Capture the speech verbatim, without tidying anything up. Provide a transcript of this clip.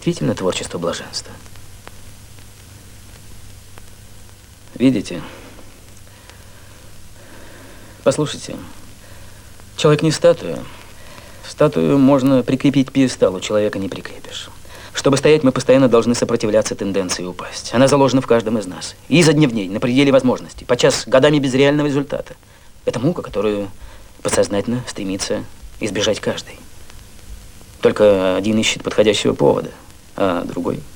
Действительно творчество блаженства. Видите? Послушайте, человек не статуя. Статую можно прикрепить к пьедесталу, человека не прикрепишь. Чтобы стоять, мы постоянно должны сопротивляться тенденции упасть. Она заложена в каждом из нас. И изо дня в день, на пределе возможностей, подчас годами без реального результата. Это мука, которую подсознательно стремится избежать каждый. Только один ищет подходящего повода, а другой